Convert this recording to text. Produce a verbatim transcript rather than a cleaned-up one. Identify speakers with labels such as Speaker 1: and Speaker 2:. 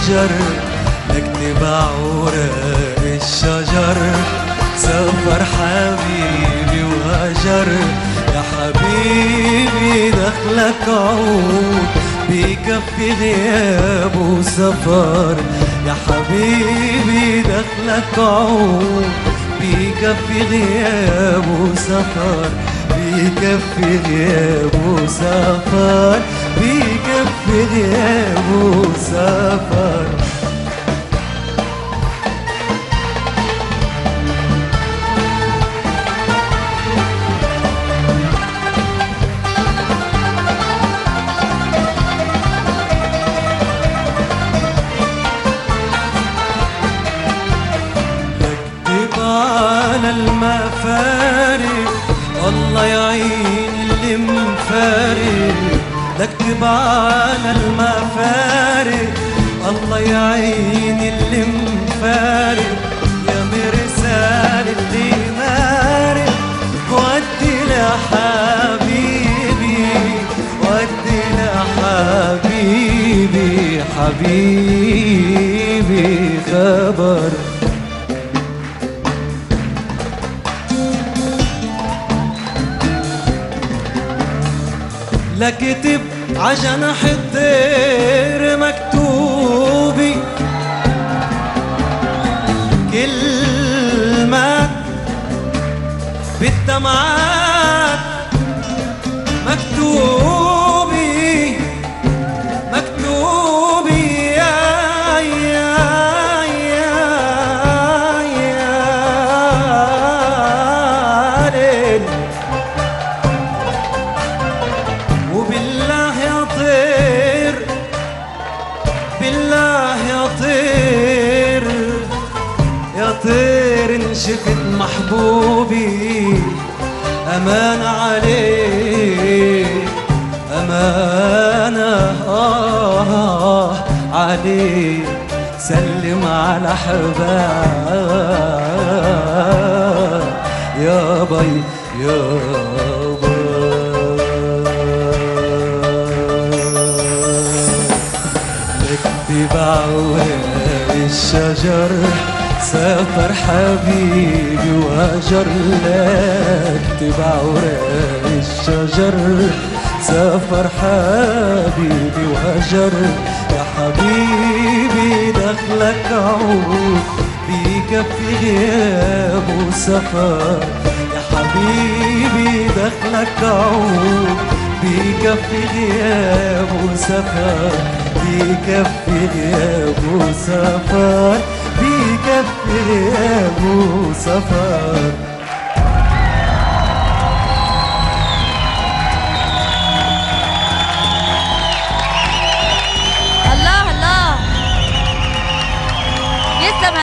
Speaker 1: وهجر، نكتب عوراق الشجر، سافر حبيبي وهجر. يا حبيبي دخلك عود بكفي غياب وسفر، يا حبيبي دخلك عود بكفي غياب وسفر، بكفي غياب وسفر، بكفي غياب وسفر. على المفارق الله يعين اللي مفارق، نكتب على المفارق الله يعين اللي مفارق. يا مرسال اللي مارق ودي لحبيبي، ودي لحبيبي، حبيبي خبر. لا كتب عجنح الطير مكتوبي كلمات بالدمعات، مكتوبي مكتوبي يا يا يا يا ليل. وبالله يا طير، بالله يا طير، يا طير إن شفت محبوبي أمانة عليك، أمانة آه عليك. سلم على حباب يا بي يا بي. نكتب عوراق الشجر، سافر حبيبي وهجر. نكتب عوراق الشجر، سافر حبيبي وهجر. يا حبيبي دخلك عود بكفي غياب وسفر، يا حبيبي دخلك عود بكفي غياب وسفر، بكفي غياب وسفر، بكفي غياب وسفر.